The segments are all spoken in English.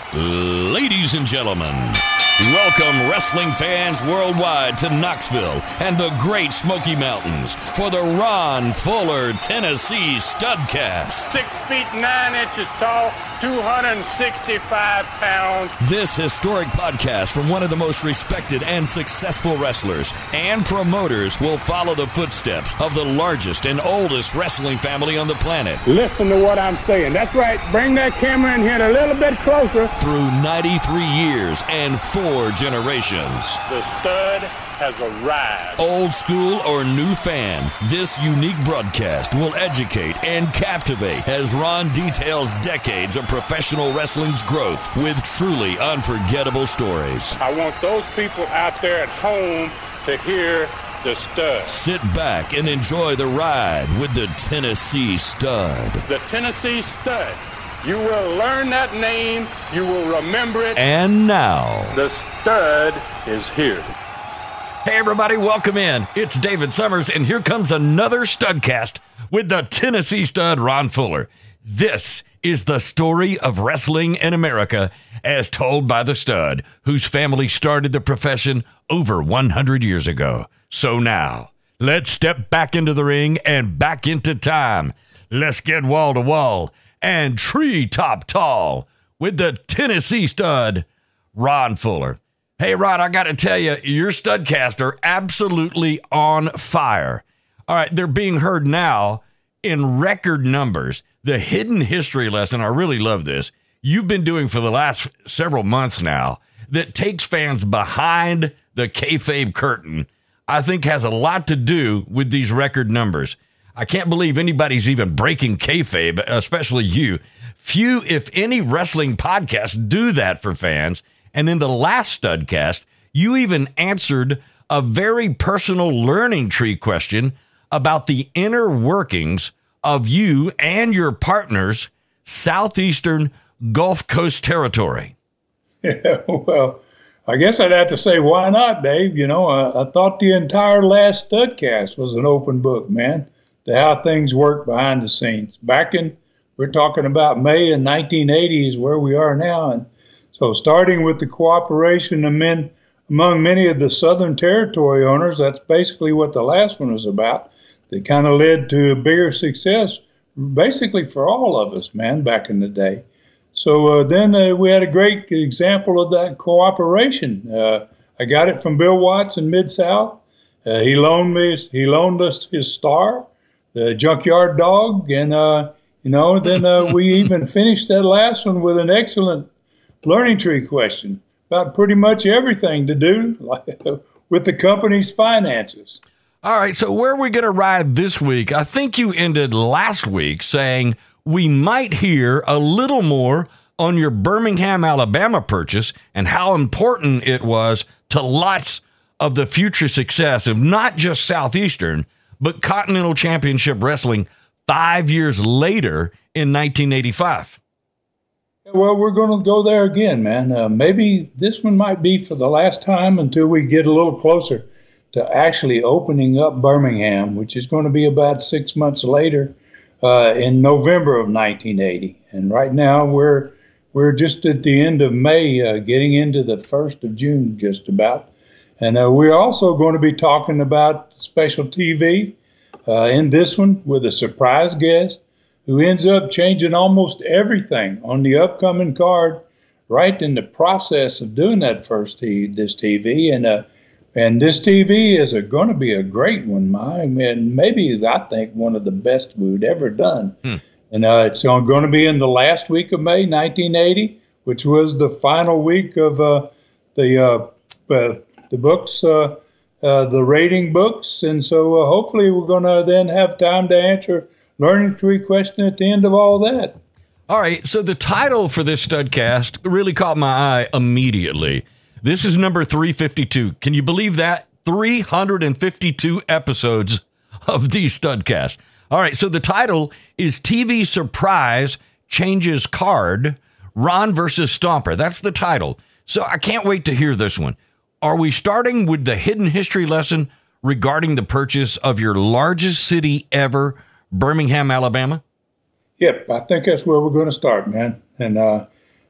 Ladies and gentlemen, welcome wrestling fans worldwide to Knoxville and the Great Smoky Mountains for the Ron Fuller Tennessee Studcast. 6 feet 9 inches tall, 265 pounds. This historic podcast from one of the most respected and successful wrestlers and promoters will follow the footsteps of the largest and oldest wrestling family on the planet. Listen to what I'm saying. That's right. Bring that camera in here a little bit closer. Through 93 years and 4 generations. The stud has arrived. Old school or new fan, this unique broadcast will educate and captivate as Ron details decades of professional wrestling's growth with truly unforgettable stories. I want those people out there at home to hear the stud. Sit back and enjoy the ride with the Tennessee Stud. The Tennessee Stud. You will learn that name. You will remember it. And now, the stud is here. Hey everybody, welcome in. It's David Summers, and here comes another Studcast with the Tennessee Stud, Ron Fuller. This is the story of wrestling in America as told by the stud, whose family started the profession over 100 years ago. So now, let's step back into the ring and back into time. Let's get wall to wall and treetop tall with the Tennessee Stud, Ron Fuller. Hey, Ron, I got to tell you, your Studcasts are absolutely on fire. All right, they're being heard now in record numbers. The hidden history lesson, I really love this, you've been doing for the last several months now that takes fans behind the kayfabe curtain, I think has a lot to do with these record numbers. I can't believe anybody's even breaking kayfabe, especially you. Few, if any, wrestling podcasts do that for fans. And in the last Studcast, you even answered a very personal learning tree question about the inner workings of you and your partner's Southeastern Gulf Coast territory. Yeah, well, I guess I'd have to say, why not, Dave? You know, I thought the entire last Studcast was an open book, man, to how things work behind the scenes. We're talking about May in 1980 is where we are now. And so starting with the cooperation among many of the Southern Territory owners, that's basically what the last one was about. That kind of led to bigger success, basically for all of us, man, back in the day. So then we had a great example of that cooperation. I got it from Bill Watts in Mid-South. He loaned us his star, the Junkyard Dog, and then we even finished that last one with an excellent learning tree question about pretty much everything to do with the company's finances. All right, so where are we going to ride this week? I think you ended last week saying we might hear a little more on your Birmingham, Alabama purchase and how important it was to lots of the future success of not just Southeastern, but Continental Championship Wrestling 5 years later in 1985. Well, we're going to go there again, man. Maybe this one might be for the last time until we get a little closer to actually opening up Birmingham, which is going to be about 6 months later in November of 1980. And right now we're just at the end of May, getting into the 1st of June just about. And we're also going to be talking about special TV in this one with a surprise guest who ends up changing almost everything on the upcoming card right in the process of doing that this TV. And this TV is going to be a great one, and maybe I think one of the best we've ever done. And it's going to be in the last week of May, 1980, which was the final week of the books, the rating books. And so hopefully we're going to then have time to answer learning tree question at the end of all that. All right, so the title for this Studcast really caught my eye immediately. This is number 352. Can you believe that? 352 episodes of these Studcasts. All right, so the title is TV Surprise Changes Card, Ron versus Stomper. That's the title. So I can't wait to hear this one. Are we starting with the hidden history lesson regarding the purchase of your largest city ever, Birmingham, Alabama? Yep, I think that's where we're going to start, man. And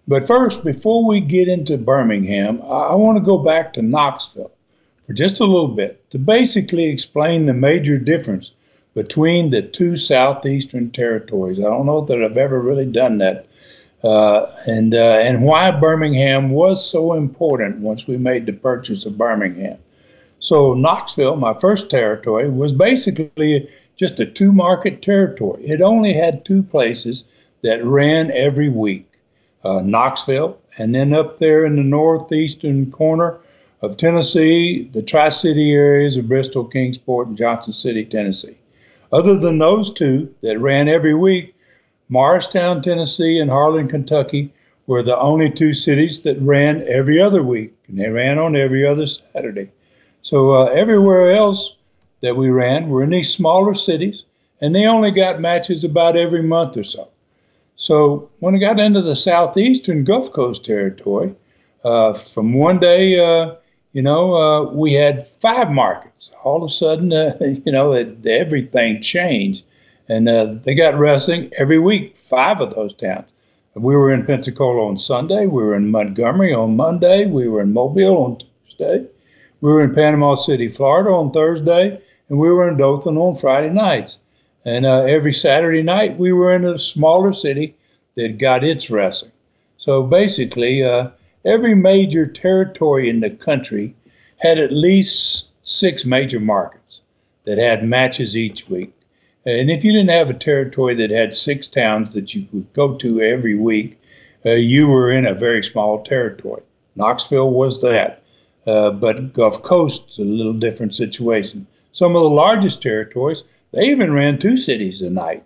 But first, before we get into Birmingham, I want to go back to Knoxville for just a little bit to basically explain the major difference between the two southeastern territories. I don't know that I've ever really done that, and why Birmingham was so important once we made the purchase of Birmingham. So Knoxville, my first territory, was basically just a two-market territory. It only had two places that ran every week. Knoxville, and then up there in the northeastern corner of Tennessee, the Tri-City areas of Bristol, Kingsport, and Johnson City, Tennessee. Other than those two that ran every week, Morristown, Tennessee, and Harlan, Kentucky were the only two cities that ran every other week, and they ran on every other Saturday. So everywhere else that we ran were in these smaller cities, and they only got matches about every month or so. So when I got into the southeastern Gulf Coast territory, from one day, we had 5 markets. All of a sudden, everything changed. And they got wrestling every week, 5 of those towns. We were in Pensacola on Sunday. We were in Montgomery on Monday. We were in Mobile on Tuesday. We were in Panama City, Florida on Thursday. And we were in Dothan on Friday nights. And every Saturday night, we were in a smaller city that got its wrestling. So basically, every major territory in the country had at least 6 major markets that had matches each week. And if you didn't have a territory that had 6 towns that you could go to every week, you were in a very small territory. Knoxville was that. But Gulf Coast is a little different situation. Some of the largest territories, they even ran 2 cities a night.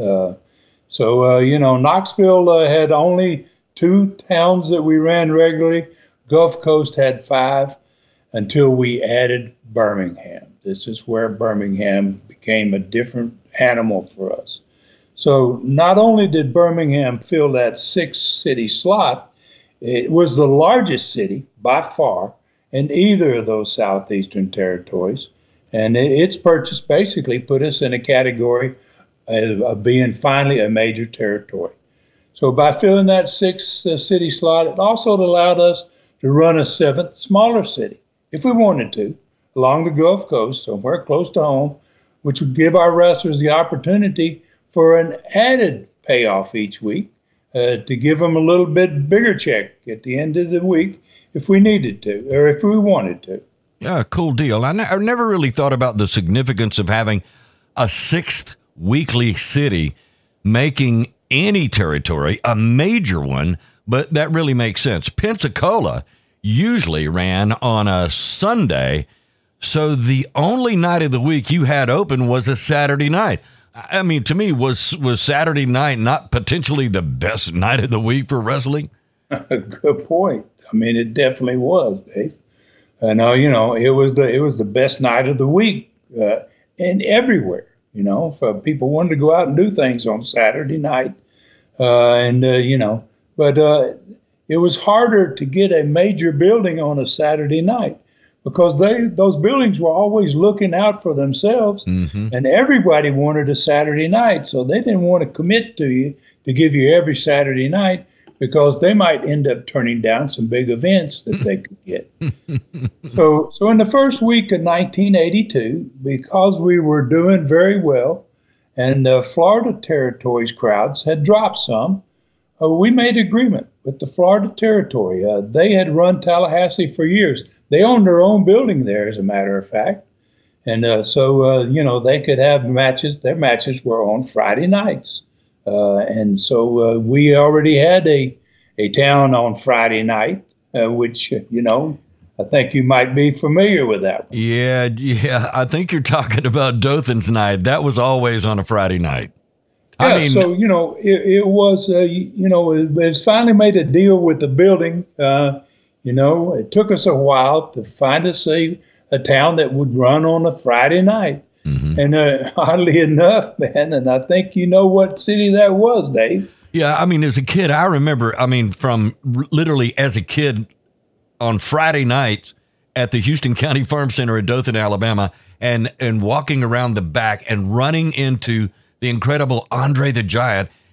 Knoxville had only 2 towns that we ran regularly. Gulf Coast had 5 until we added Birmingham. This is where Birmingham became a different animal for us. So not only did Birmingham fill that 6-city slot, it was the largest city by far in either of those southeastern territories. And its purchase basically put us in a category of being finally a major territory. So by filling that 6-city slot, it also allowed us to run a 7th smaller city, if we wanted to, along the Gulf Coast, somewhere close to home, which would give our wrestlers the opportunity for an added payoff each week, to give them a little bit bigger check at the end of the week if we needed to, or if we wanted to. Yeah, cool deal. I never really thought about the significance of having a 6th weekly city making any territory a major one, but that really makes sense. Pensacola usually ran on a Sunday, so the only night of the week you had open was a Saturday night. I mean, to me, was Saturday night not potentially the best night of the week for wrestling? Good point. I mean, it definitely was, Dave. It was the best night of the week, and everywhere. For people wanted to go out and do things on Saturday night, but it was harder to get a major building on a Saturday night because those buildings were always looking out for themselves, and everybody wanted a Saturday night, so they didn't want to commit to you to give you every Saturday night, because they might end up turning down some big events that they could get. So in the first week of 1982, because we were doing very well and the Florida Territories crowds had dropped some, we made agreement with the Florida Territory. They had run Tallahassee for years. They owned their own building there, as a matter of fact. And so they could have matches. Their matches were on Friday nights. And so we already had a town on Friday night, which, I think you might be familiar with that one. Yeah. I think you're talking about Dothan's night. That was always on a Friday night. Yeah, it was, it's finally made a deal with the building. It took us a while to find a town that would run on a Friday night. And oddly enough, man, and I think you know what city that was, Dave. Yeah, I mean, as a kid, I remember, from literally as a kid on Friday nights at the Houston County Farm Center in Dothan, Alabama, and walking around the back and running into the incredible Andre the Giant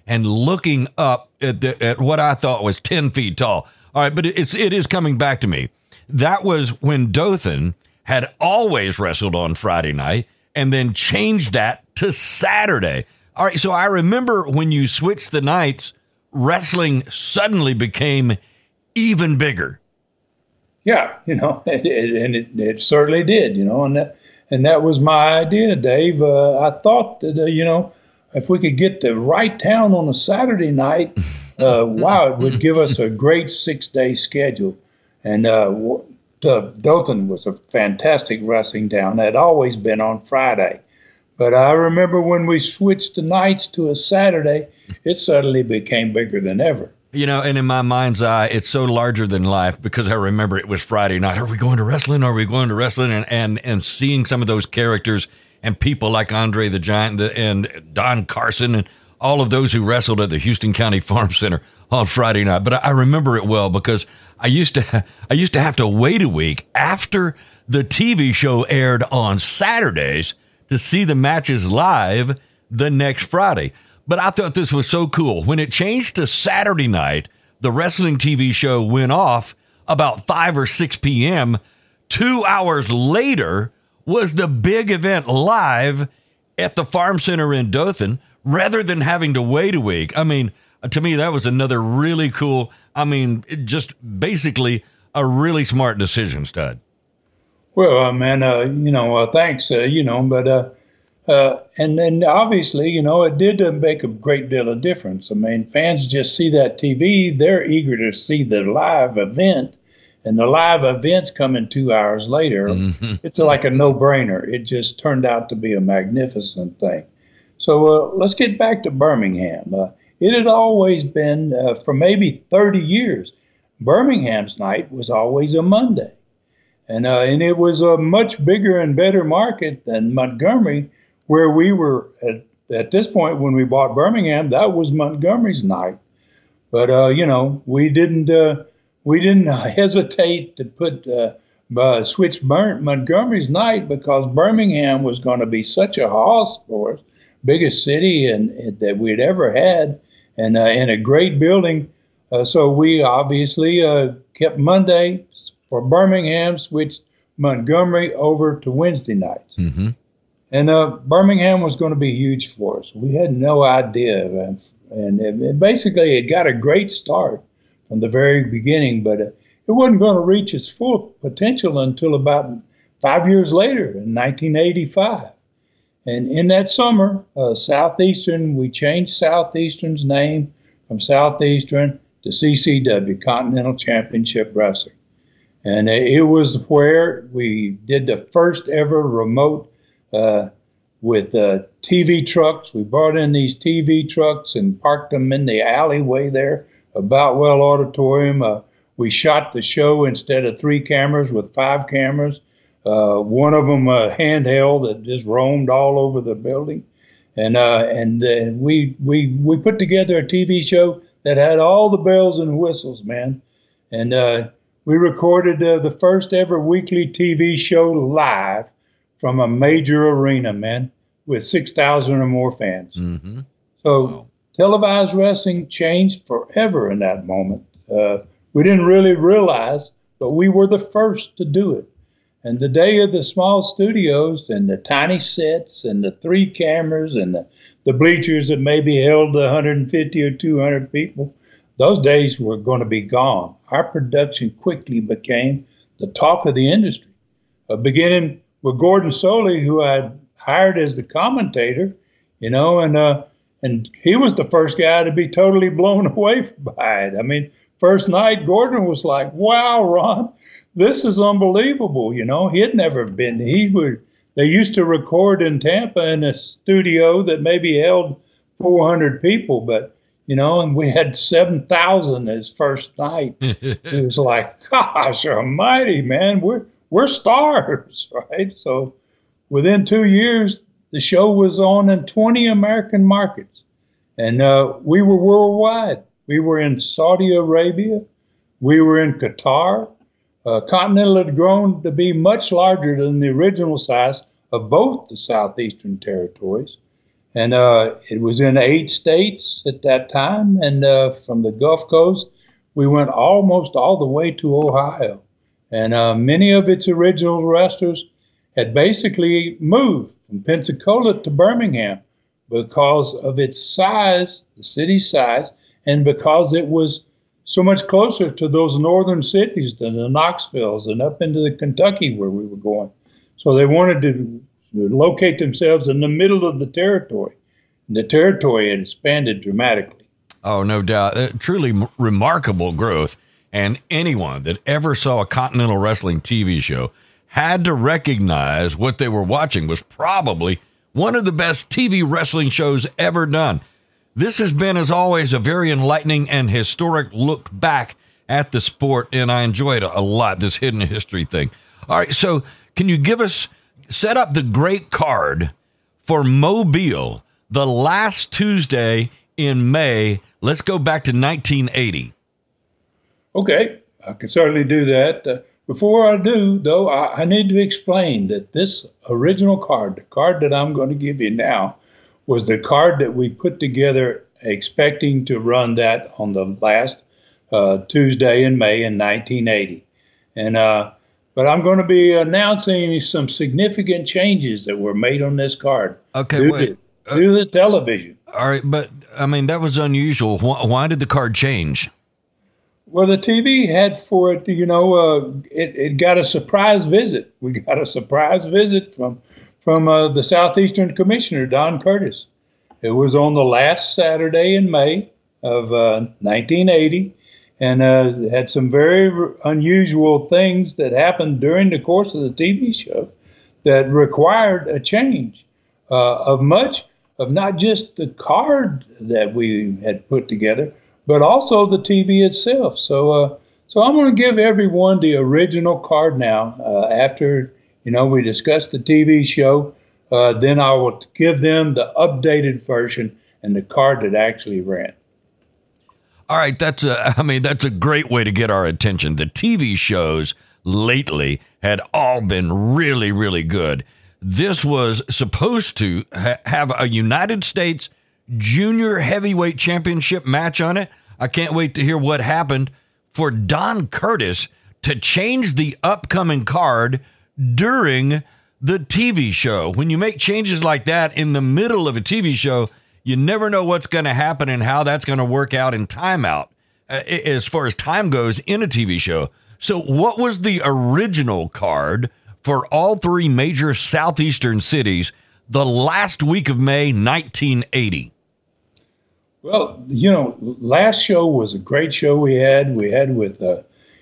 and looking up at what I thought was 10 feet tall. All right, but it is coming back to me. That was when Dothan had always wrestled on Friday night and then changed that to Saturday. All right, so I remember when you switched the nights, wrestling suddenly became even bigger. Yeah, it certainly did, and that was my idea, Dave. I thought that, if we could get the right town on a Saturday night, wow, it would give us a great 6-day schedule. And Dothan was a fantastic wrestling town. It had always been on Friday. But I remember when we switched the nights to a Saturday, it suddenly became bigger than ever. And in my mind's eye, it's so larger than life because I remember it was Friday night. Are we going to wrestling? Are we going to wrestling? And seeing some of those characters and people like Andre the Giant and Don Carson and all of those who wrestled at the Houston County Farm Center on Friday night. But I remember it well because I used to have to wait a week after the TV show aired on Saturdays to see the matches live the next Friday. But I thought this was so cool. When it changed to Saturday night, the wrestling TV show went off about 5 or 6 p.m. 2 hours later was the big event live at the Farm Center in Dothan rather than having to wait a week. I mean, to me, that was another really cool, just basically a really smart decision, Stud. Well, man, thanks, and then obviously, it did make a great deal of difference. I mean, fans just see that TV, they're eager to see the live event, and the live events coming 2 hours later. Mm-hmm. It's like a no-brainer. It just turned out to be a magnificent thing. So let's get back to Birmingham. It had always been, for maybe 30 years, Birmingham's night was always a Monday. And it was a much bigger and better market than Montgomery, where we were at this point when we bought Birmingham. That was Montgomery's night. But, we didn't hesitate to switch Montgomery's night because Birmingham was going to be such a hoss for us, biggest city that we'd ever had, and in a great building. So we obviously kept Monday for Birmingham, switched Montgomery over to Wednesday nights. Mm-hmm. And Birmingham was going to be huge for us. We had no idea. And basically, it got a great start from the very beginning, but it wasn't going to reach its full potential until about 5 years later, in 1985. And in that summer, Southeastern, we changed Southeastern's name from Southeastern to CCW, Continental Championship Wrestling. And it was where we did the first ever remote with TV trucks. We brought in these TV trucks and parked them in the alleyway there, Boutwell Auditorium. We shot the show instead of 3 cameras with 5 cameras. One of them handheld that just roamed all over the building. And we put together a TV show that had all the bells and whistles, man. And we recorded the first ever weekly TV show live from a major arena, man, with 6,000 or more fans. Mm-hmm. So wow. Televised wrestling changed forever in that moment. We didn't really realize, but we were the first to do it. And the day of the small studios and the tiny sets and the 3 cameras and the bleachers that maybe held 150 or 200 people, those days were going to be gone. Our production quickly became the talk of the industry, beginning with Gordon Soley, who I hired as the commentator, and he was the first guy to be totally blown away by it. I mean, first night, Gordon was like, wow, Ron, this is unbelievable. He had never been. They used to record in Tampa in a studio that maybe held 400 people, but and we had 7,000 his first night. It was like, gosh almighty, man, we're stars, right? So within 2 years, the show was on in 20 American markets, and we were worldwide. We were in Saudi Arabia. We were in Qatar. Continental had grown to be much larger than the original size of both the Southeastern territories. And it was in 8 states at that time. And from the Gulf Coast, we went almost all the way to Ohio. And many of its original wrestlers had basically moved from Pensacola to Birmingham because of its size, the city's size, and because it was so much closer to those northern cities than the Knoxvilles and up into the Kentucky where we were going. So they wanted to locate themselves in the middle of the territory. And the territory had expanded dramatically. Oh, no doubt. Truly remarkable growth. And anyone that ever saw a Continental Wrestling TV show had to recognize what they were watching was probably one of the best TV wrestling shows ever done. This has been, as always, a very enlightening and historic look back at the sport, and I enjoyed it a lot, this hidden history thing. All right, so can you set up the great card for Mobile, the last Tuesday in May? Let's go back to 1980. Okay, I can certainly do that. Before I do, though, I need to explain that this original card, the card that I'm going to give you now, was the card that we put together expecting to run that on the last Tuesday in May in 1980. But I'm going to be announcing some significant changes that were made on this card. Okay, due to the television. All right, but, I mean, that was unusual. Why did the card change? Well, the TV had for it, it got a surprise visit. We got a surprise visit from the Southeastern Commissioner, Don Curtis. It was on the last Saturday in May of 1980, and had some very unusual things that happened during the course of the TV show that required a change of not just the card that we had put together, but also the TV itself. So I'm going to give everyone the original card now after we discussed the TV show. Then I will give them the updated version and the card that actually ran. All right, that's a great way to get our attention. The TV shows lately had all been really, really good. This was supposed to have a United States Junior Heavyweight Championship match on it. I can't wait to hear what happened for Don Curtis to change the upcoming card during the TV show. When you make changes like that in the middle of a TV show, you never know what's going to happen and how that's going to work out in timeout as far as time goes in a TV show. So what was the original card for all 3 major southeastern cities the last week of May 1980? Well, last show was a great show we had. We had with, the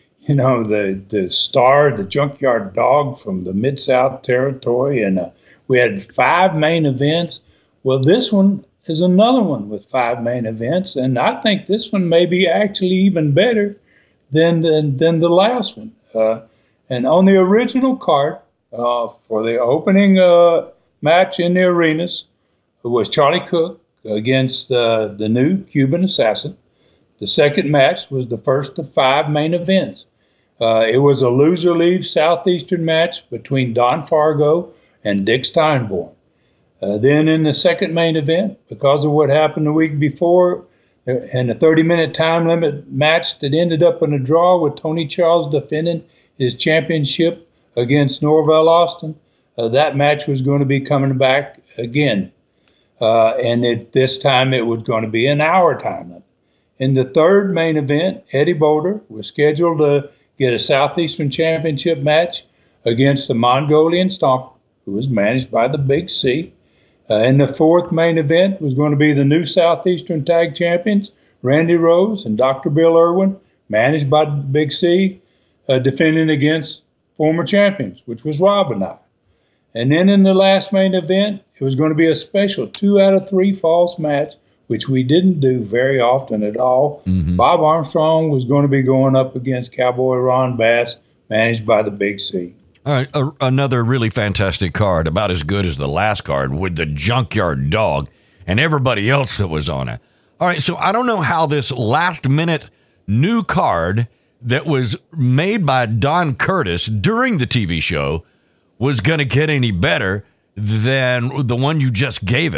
star, the Junkyard Dog from the Mid-South Territory, and we had 5 main events. Well, this one is another one with 5 main events, and I think this one may be actually even better than the last one. And on the original card for the opening match in the arenas was Charlie Cook against the new Cuban Assassin. The second match was the first of 5 main events. It was a loser leaves Southeastern match between Don Fargo and Dick Steinborn. Then in the second main event, because of what happened the week before, and a 30-minute time limit match that ended up in a draw with Tony Charles defending his championship against Norvell Austin, that match was going to be coming back again. And this time it was going to be an hour time limit. In the third main event, Eddie Boulder was scheduled to get a Southeastern Championship match against the Mongolian Stomper, who was managed by the Big C. In the fourth main event was going to be the new Southeastern Tag Champions, Randy Rose and Dr. Bill Irwin, managed by the Big C, defending against former champions, which was Rob and I. And then in the last main event, it was going to be a special 2 out of 3 falls match, which we didn't do very often at all. Mm-hmm. Bob Armstrong was going to be going up against Cowboy Ron Bass, managed by the Big C. All right, another really fantastic card, about as good as the last card with the Junkyard Dog and everybody else that was on it. All right, so I don't know how this last-minute new card that was made by Don Curtis during the TV show was going to get any better than the one you just gave us.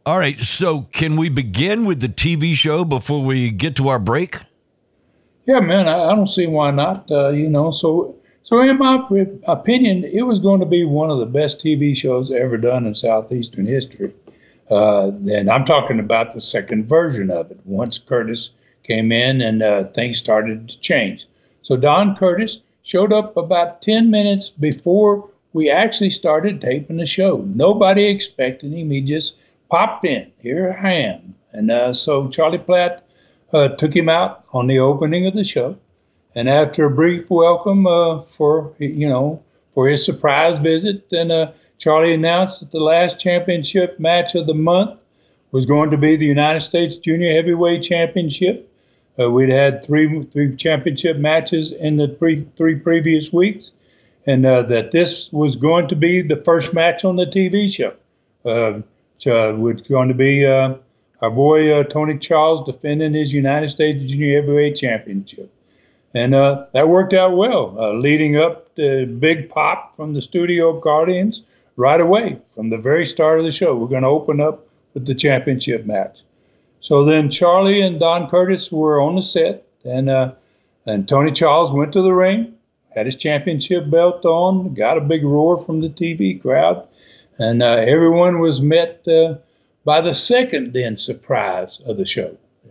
All right, so can we begin with the TV show before we get to our break? Yeah, man, I don't see why not. So in my opinion, it was going to be one of the best TV shows ever done in Southeastern history. And I'm talking about the second version of it, once Curtis came in and things started to change. So Don Curtis showed up about 10 minutes before we actually started taping the show. Nobody expected him. He just popped in. Here I am. And so Charlie Platt took him out on the opening of the show. And after a brief welcome for his surprise visit, and Charlie announced that the last championship match of the month was going to be the United States Junior Heavyweight Championship. We'd had three championship matches in the three previous weeks, and that this was going to be the first match on the TV show. Was going to be our boy Tony Charles defending his United States Junior Heavyweight Championship. And that worked out well, leading up the big pop from the studio Guardians right away from the very start of the show. We're going to open up with the championship match. So then Charlie and Don Curtis were on the set, and Tony Charles went to the ring, had his championship belt on, got a big roar from the TV crowd, and everyone was met by the second then surprise of the show.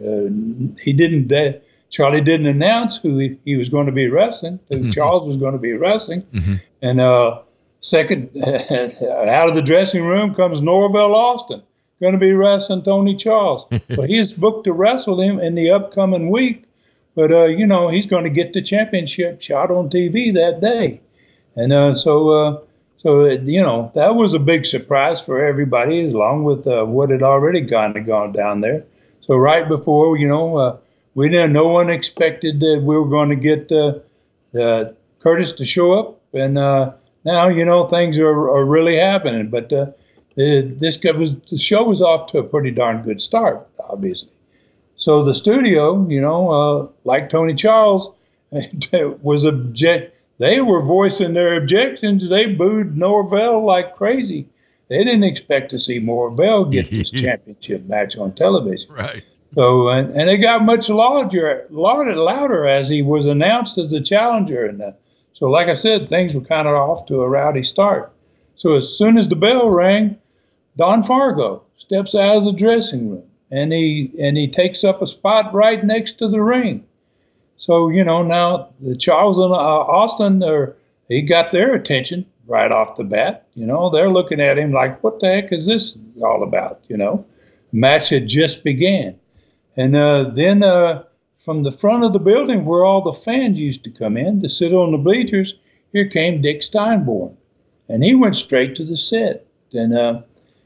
Charlie didn't announce who he was going to be wrestling, who Charles was going to be wrestling. Mm-hmm. And second, out of the dressing room comes Norvell Austin, going to be wrestling Tony Charles. But he is booked to wrestle him in the upcoming week. But, he's going to get the championship shot on TV that day. And so that was a big surprise for everybody, along with what had already kind of gone down there. So right before, no one expected that we were going to get Curtis to show up, and now things are really happening. But the show was off to a pretty darn good start, obviously. So the studio, like Tony Charles, they were voicing their objections. They booed Norvell like crazy. They didn't expect to see Norvell get this championship match on television. Right. So, and it got much louder as he was announced as the challenger. And so, like I said, things were kind of off to a rowdy start. So as soon as the bell rang, Don Fargo steps out of the dressing room, and he takes up a spot right next to the ring. So, now the Charles and Austin, he got their attention right off the bat. They're looking at him like, what the heck is this all about? The match had just began. And then from the front of the building where all the fans used to come in to sit on the bleachers, here came Dick Steinborn. And he went straight to the set. And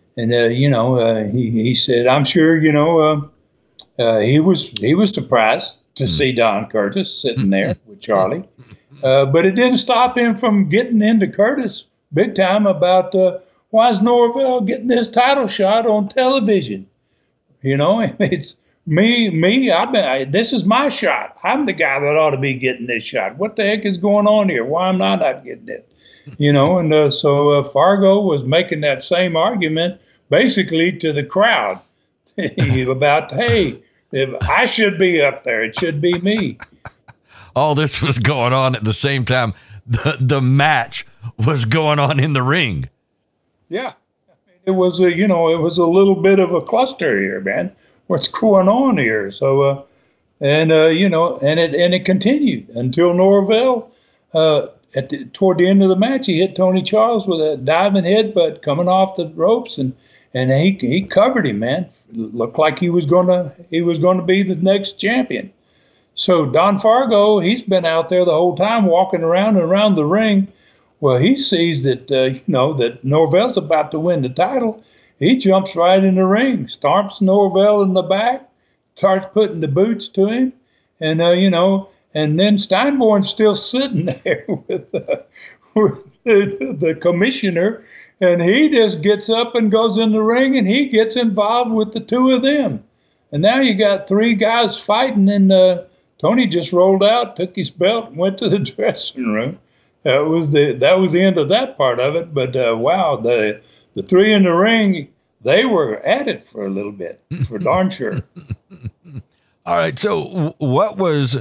he said, I'm sure, he was surprised to see Don Curtis sitting there with Charlie. But it didn't stop him from getting into Curtis big time about why is Norvell getting this title shot on television? It's this is my shot. I'm the guy that ought to be getting this shot. What the heck is going on here? Why am I not getting it? So Fargo was making that same argument basically to the crowd about, hey, if I should be up there, it should be me. All this was going on at the same time. The match was going on in the ring. Yeah, it was a little bit of a cluster here, man. What's going on here? So, and it continued until Norvell, toward the end of the match, he hit Tony Charles with a diving headbutt coming off the ropes, and he covered him, man. Looked like he was gonna be the next champion. So Don Fargo, he's been out there the whole time, walking around and around the ring. Well, he sees that that Norvell's about to win the title. He jumps right in the ring, stomps Norvell in the back, starts putting the boots to him, and and then Steinborn's still sitting there with the commissioner, and he just gets up and goes in the ring, and he gets involved with the two of them. And now you got three guys fighting, and Tony just rolled out, took his belt, and went to the dressing room. That was the end of that part of it. But wow, the three in the ring, they were at it for a little bit, for darn sure. All right. So what was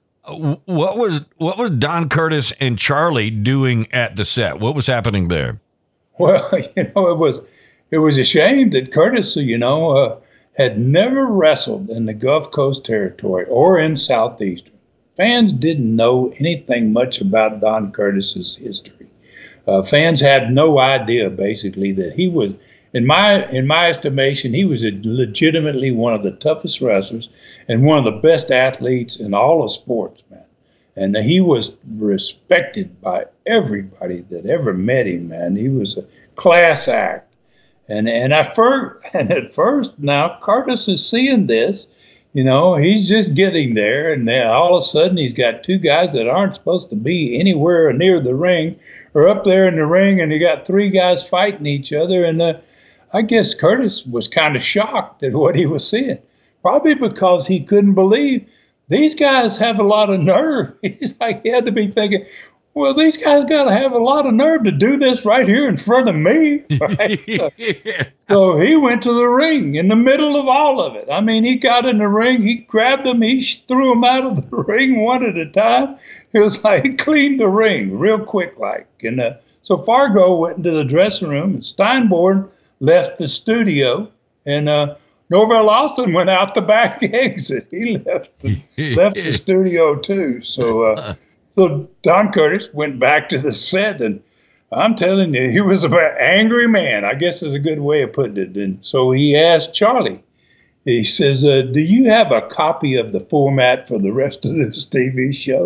Don Curtis and Charlie doing at the set? What was happening there? Well, it was a shame that Curtis, had never wrestled in the Gulf Coast territory or in Southeastern. Fans didn't know anything much about Don Curtis's history. Fans had no idea, basically, that he was, in my estimation, he was legitimately one of the toughest wrestlers and one of the best athletes in all of sports, man. And he was respected by everybody that ever met him, man. He was a class act. And at first, now Curtis is seeing this. He's just getting there, and then all of a sudden he's got two guys that aren't supposed to be anywhere near the ring, or up there in the ring, and you got three guys fighting each other. And I guess Curtis was kind of shocked at what he was seeing, probably because he couldn't believe these guys have a lot of nerve. He's like, he had to be thinking, well, these guys got to have a lot of nerve to do this right here in front of me. Right? So he went to the ring in the middle of all of it. I mean, he got in the ring, he grabbed them, he threw them out of the ring one at a time. It was like he cleaned the ring real quick like. And so Fargo went into the dressing room, and Steinborn left the studio, and Norvell Austin went out the back exit. He left the studio too. So Don Curtis went back to the set, and I'm telling you, he was an angry man, I guess is a good way of putting it. And so he asked Charlie, he says, do you have a copy of the format for the rest of this TV show?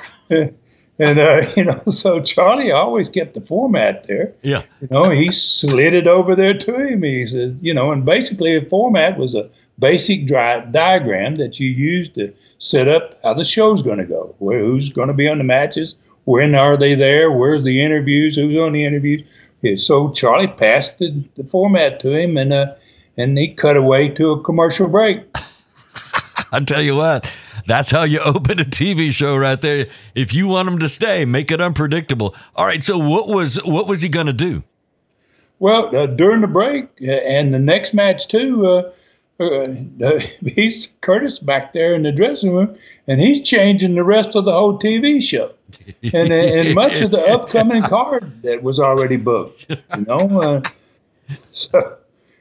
And so Charlie always kept the format there. Yeah. He slid it over there to him. He said, and basically the format was a basic diagram that you use to set up how the show's going to go, who's going to be on the matches, when are they there, where's the interviews, who's on the interviews. Yeah, so Charlie passed the format to him, and he cut away to a commercial break. I tell you what, that's how you open a TV show right there. If you want them to stay, make it unpredictable. All right, so what was he going to do? Well, during the break and the next match too, he's Curtis back there in the dressing room, and he's changing the rest of the whole TV show, and much of the upcoming card that was already booked. So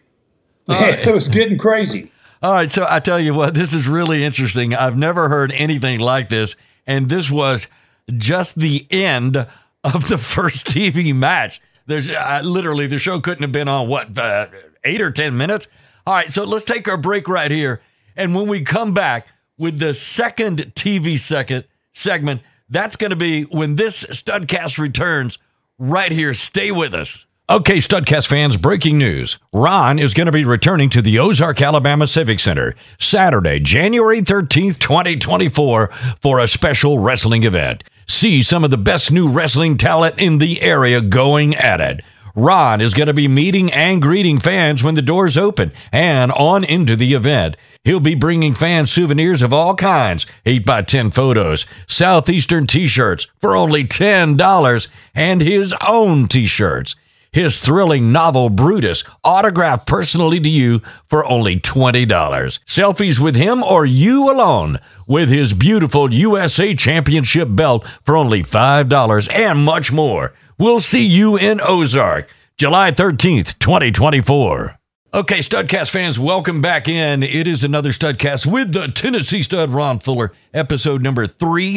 it was getting crazy. All right, so I tell you what, this is really interesting. I've never heard anything like this, and this was just the end of the first TV match. There's literally the show couldn't have been on 8 or 10 minutes. All right, so let's take our break right here. And when we come back with the second TV segment, that's going to be when this Studcast returns right here. Stay with us. Okay, Studcast fans, breaking news. Ron is going to be returning to the Ozark, Alabama Civic Center Saturday, January 13th, 2024 for a special wrestling event. See some of the best new wrestling talent in the area going at it. Ron is going to be meeting and greeting fans when the doors open and on into the event. He'll be bringing fans souvenirs of all kinds, 8x10 photos, Southeastern t-shirts for only $10, and his own t-shirts. His thrilling novel, Brutus, autographed personally to you for only $20. Selfies with him or you alone with his beautiful USA Championship belt for only $5 and much more. We'll see you in Ozark, July 13th, 2024. Okay, Studcast fans, welcome back in. It is another Studcast with the Tennessee Stud Ron Fuller, episode number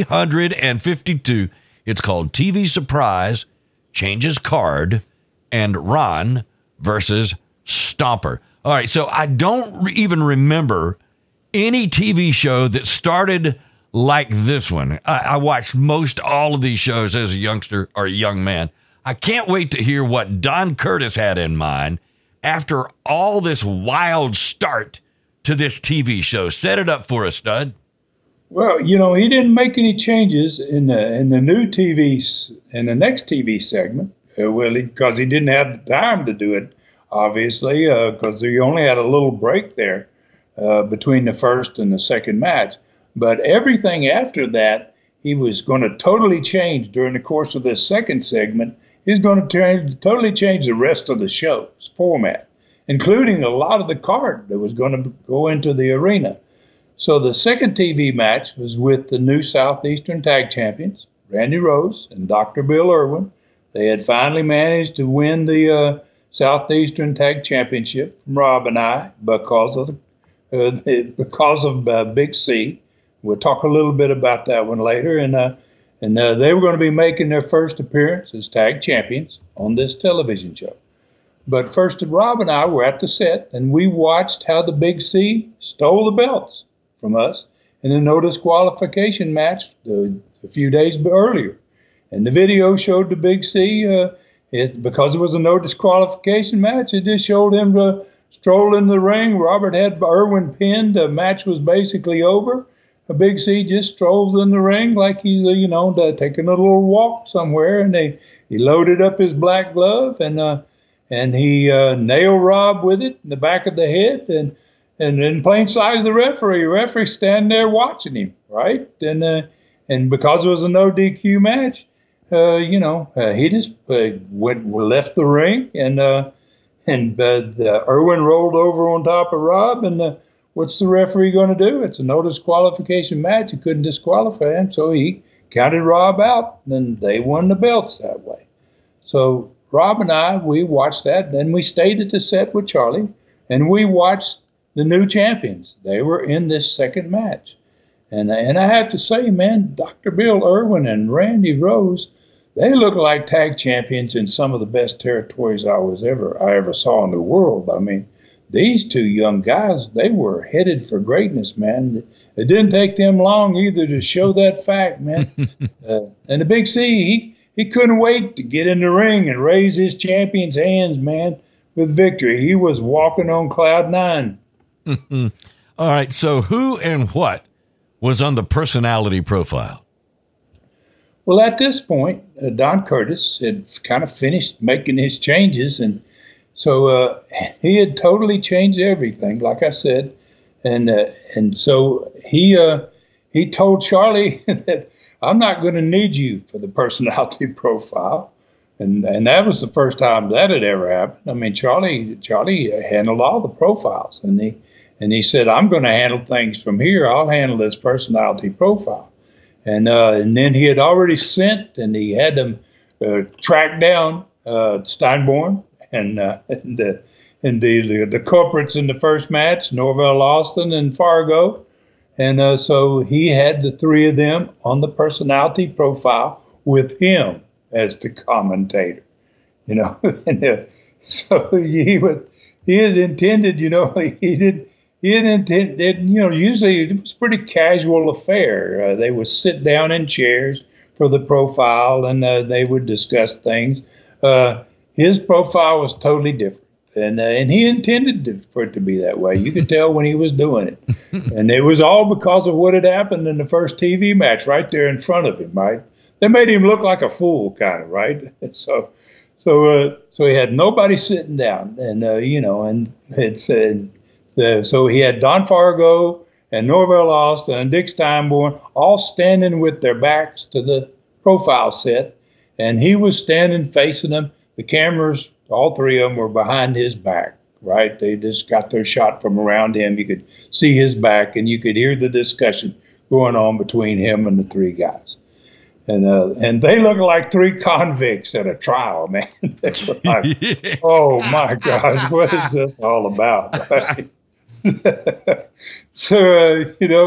352. It's called TV Surprise, Changes Card, and Ron versus Stomper. All right, so I don't even remember any TV show that started like this one. I watched most all of these shows as a youngster or a young man. I can't wait to hear what Don Curtis had in mind after all this wild start to this TV show. Set it up for us, Stud. Well, he didn't make any changes in the new TVs in the next TV segment. Because he didn't have the time to do it, obviously, because he only had a little break there between the first and the second match. But everything after that, he was going to totally change during the course of this second segment. He's going to totally change the rest of the show's format. including a lot of the card that was going to go into the arena. So the second TV match was with the new Southeastern Tag Champions, Randy Rose and Dr. Bill Irwin. They had finally managed to win the Southeastern Tag Championship from Rob and I because of Big C. We'll talk a little bit about that one later. And they were going to be making their first appearance as tag champions on this television show. But first, Rob and I were at the set, and we watched how the Big C stole the belts from us in a no disqualification match a few days earlier. And the video showed the Big C, because it was a no disqualification match, it just showed him stroll in the ring. Robert had Irwin pinned. The match was basically over. A Big C just strolls in the ring like he's, taking a little walk somewhere. And he loaded up his black glove and he nailed Rob with it in the back of the head. And in plain sight of the referee standing there watching him, right? And because it was a no DQ match, he just left the ring, and Irwin rolled over on top of Rob, and what's the referee going to do? It's a no disqualification match. He couldn't disqualify him, so he counted Rob out, and they won the belts that way. So Rob and I, we watched that, then we stayed at the set with Charlie, and we watched the new champions. They were in this second match. And I have to say, man, Dr. Bill Irwin and Randy Rose, they look like tag champions in some of the best territories I ever saw in the world. I mean, these two young guys, they were headed for greatness, man. It didn't take them long either to show that fact, man. And the Big C, he couldn't wait to get in the ring and raise his champion's hands, man, with victory. He was walking on cloud nine. All right, so who and what was on the personality profile? Well, at this point, Don Curtis had kind of finished making his changes, and so he had totally changed everything, like I said, and so he told Charlie that I'm not going to need you for the personality profile, and that was the first time that had ever happened. I mean, Charlie handled all the profiles, and he said, I'm going to handle things from here. I'll handle this personality profile. And then he had already sent, and he had them track down Steinborn and the culprits in the first match, Norvell Austin and Fargo. And so he had the three of them on the personality profile with him as the commentator, and so he had intended, usually it was a pretty casual affair. They would sit down in chairs for the profile, and they would discuss things. His profile was totally different, and he intended for it to be that way. You could tell when he was doing it. And it was all because of what had happened in the first TV match right there in front of him, right? They made him look like a fool, kind of, right? So he had nobody sitting down, and it said. So he had Don Fargo and Norvell Austin and Dick Steinborn all standing with their backs to the profile set, and he was standing facing them. The cameras, all three of them, were behind his back, right? They just got their shot from around him. You could see his back, and you could hear the discussion going on between him and the three guys. And they look like three convicts at a trial, man. They were like, oh, my gosh, what is this all about, right? So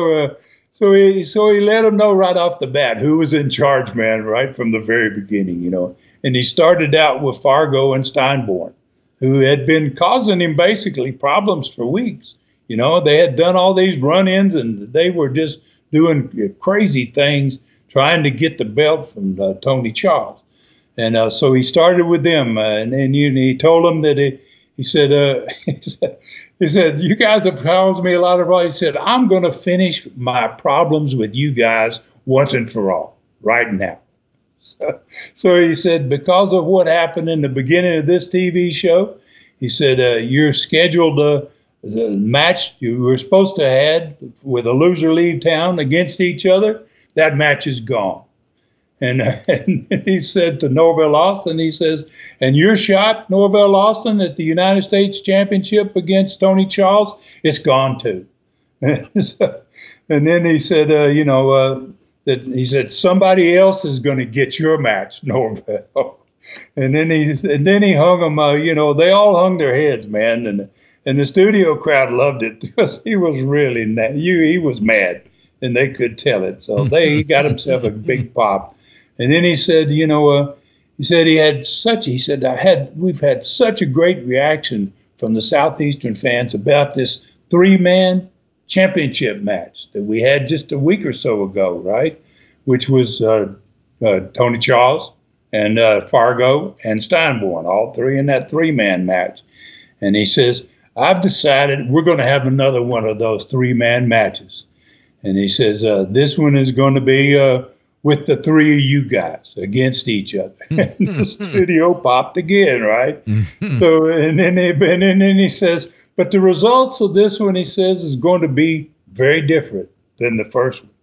he let them know right off the bat who was in charge, man, right from the very beginning, And he started out with Fargo and Steinborn, who had been causing him basically problems for weeks. They had done all these run-ins, and they were just doing crazy things trying to get the belt from Tony Charles. And so he started with them, and he told them that he said, you guys have caused me a lot of problems. He said, I'm going to finish my problems with you guys once and for all, right now. So he said, because of what happened in the beginning of this TV show, he said, you're scheduled the match you were supposed to have with a loser leave town against each other. That match is gone. And he said to Norvell Austin, he says, and your shot, Norvell Austin, at the United States Championship against Tony Charles, it's gone too. And then he said, that he said somebody else is going to get your match, Norvell. And then he hung them. They all hung their heads, man, and the studio crowd loved it because he was really he was mad, and they could tell it. So he got himself a big pop. And then he said, we've had such a great reaction from the Southeastern fans about this 3-man championship match that we had just a week or so ago, right? Which was Tony Charles and Fargo and Steinborn, all three in that 3-man match. And he says, I've decided we're going to have another one of those 3-man matches. And he says, this one is going to be with the 3 of you guys against each other. And the studio popped again, right? So, and then he says, but the results of this one, he says, is going to be very different than the first one.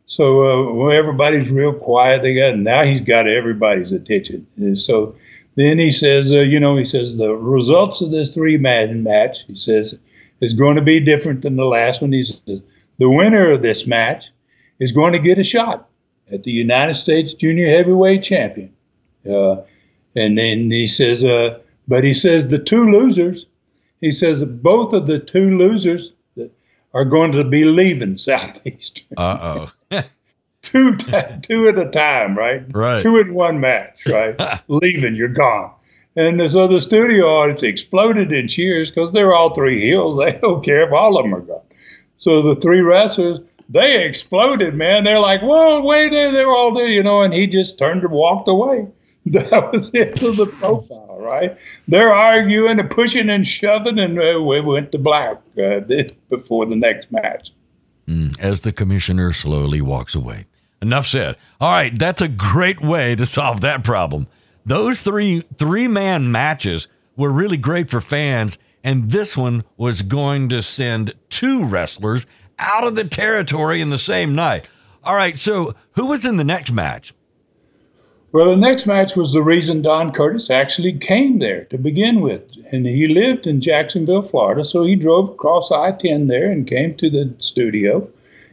So everybody's real quiet. Now he's got everybody's attention. And so then he says, the results of this 3-man match, he says, is going to be different than the last one. He says, the winner of this match is going to get a shot at the United States Junior Heavyweight Champion. And then he says, but he says the 2 losers, he says both of the 2 losers are going to be leaving Southeastern. Uh-oh. two at a time, right? Right. 2 in 1 match, right? Leaving, you're gone. And so the studio audience exploded in cheers because they're all 3 heels. They don't care if all of them are gone. So the 3 wrestlers, they exploded, man. They're like, well, wait, they're all there, and he just turned and walked away. That was the end of the profile, right? They're arguing and pushing and shoving, and we went to black before the next match. As the commissioner slowly walks away. Enough said. All right, that's a great way to solve that problem. Those 3-man matches were really great for fans, and this one was going to send 2 wrestlers out of the territory in the same night. All right, so who was in the next match? Well, the next match was the reason Don Curtis actually came there to begin with. And he lived in Jacksonville, Florida, so he drove across I-10 there and came to the studio.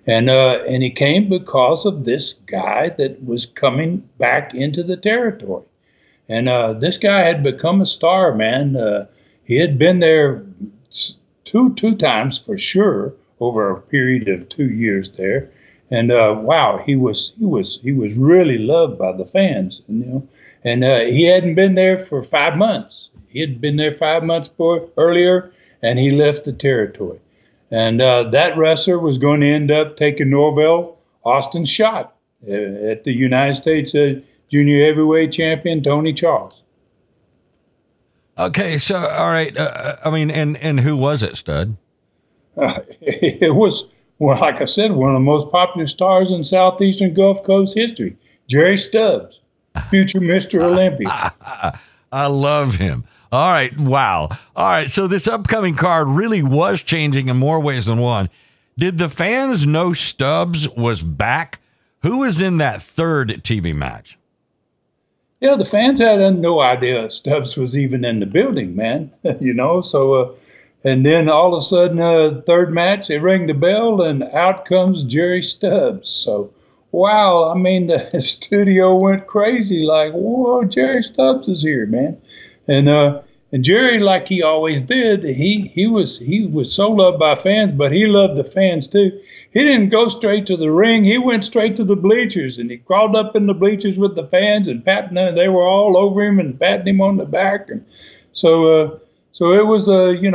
And he came because of this guy that was coming back into the territory. And this guy had become a star, man. He had been there two times for sure over a period of 2 years there. And wow, he was really loved by the fans, And he hadn't been there for 5 months. He had been there 5 months earlier, and he left the territory. And that wrestler was going to end up taking Norvell Austin's shot at the United States Junior Heavyweight Champion Tony Charles. Okay, so all right, and who was it, Stud? It was. Well, like I said, one of the most popular stars in Southeastern Gulf Coast history, Jerry Stubbs, future Mr. Olympia. I love him. All right, wow. All right, so this upcoming card really was changing in more ways than one. Did the fans know Stubbs was back? Who was in that third TV match? Yeah, the fans had no idea Stubbs was even in the building, man. So... And then all of a sudden, third match, they ring the bell, and out comes Jerry Stubbs. So, wow, the studio went crazy, like, whoa, Jerry Stubbs is here, man. And Jerry, like he always did, he was so loved by fans, but he loved the fans too. He didn't go straight to the ring; he went straight to the bleachers, and he crawled up in the bleachers with the fans and patting them. They were all over him and patting him on the back, and so. So it was,